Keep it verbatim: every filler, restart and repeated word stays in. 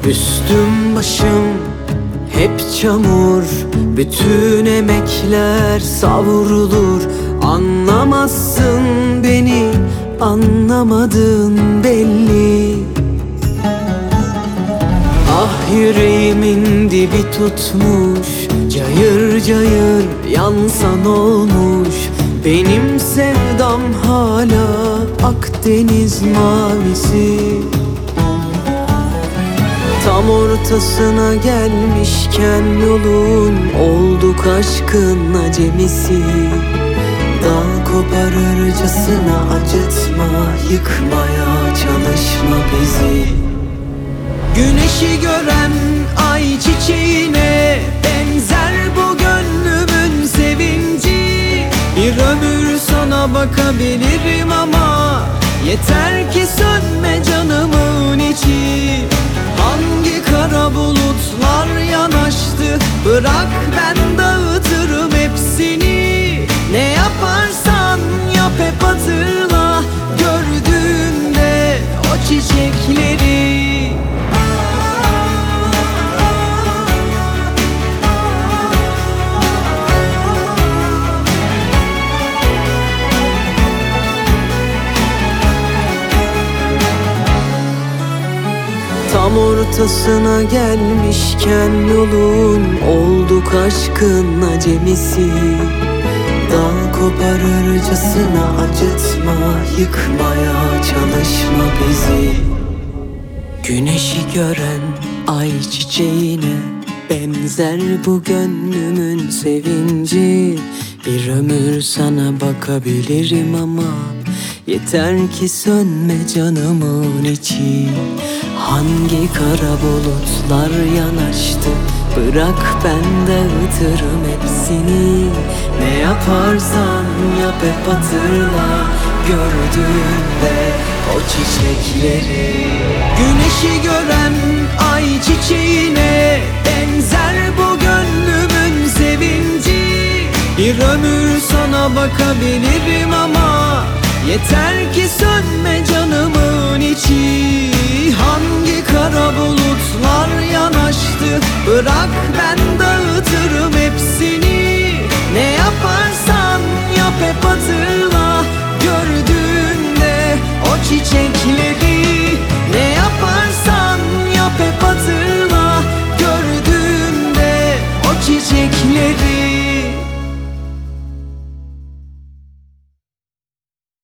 Üstüm başım hep çamur, bütün emekler savrulur. Anlamazsın beni, anlamadın belli. Ah yüreğimin dibi tutmuş, cayır cayır yansan olmuş. Benim sevdam hala Akdeniz mavisi. Tam ortasına gelmişken yolun, olduk aşkın acemisi. Dal koparırcasına acıtma, yıkmaya çalışma bizi. Güneşi gören ay çiçeğine benzer bu gönlümün sevinci. Bir ömür sana bakabilirim ama yeter ki sönme canımın içi. Hangi kara bulutlar yanaştı, bırak ben dağıtırım hepsini. Ne yaparsan yap hep hatırla, gördüğünde o çiçekleri. Tam ortasına gelmişken yolun, olduk aşkın acemisi. Dal koparırcasına acıtma, yıkmaya çalışma bizi. Güneşi gören ay çiçeğine benzer bu gönlümün sevinci. Bir ömür sana bakabilirim ama yeter ki sönme canımın içi. Hangi kara bulutlar yanaştı, bırak ben dağıtırım hepsini. Ne yaparsan yap hep hatırla, gördüğünde o çiçekleri. Güneşi gören ay çiçeğine benzer bu gönlümün sevinci. Bir ömür sana bakabilirim ama yeter ki sönme canımın içi. Hangi kara bulutlar yanaştı, bırak ben dağıtırım hepsini. Ne yaparsan yap hep hatırla,